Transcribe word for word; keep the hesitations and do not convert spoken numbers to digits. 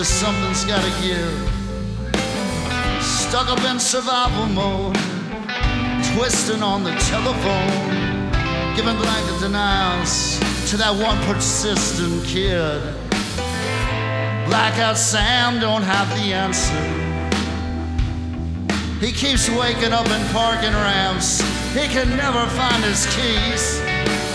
Something's gotta give. Stuck up in survival mode, twisting on the telephone, giving blanket denials to that one persistent kid. Blackout Sam don't have the answer. He keeps waking up in parking ramps. He can never find his keys.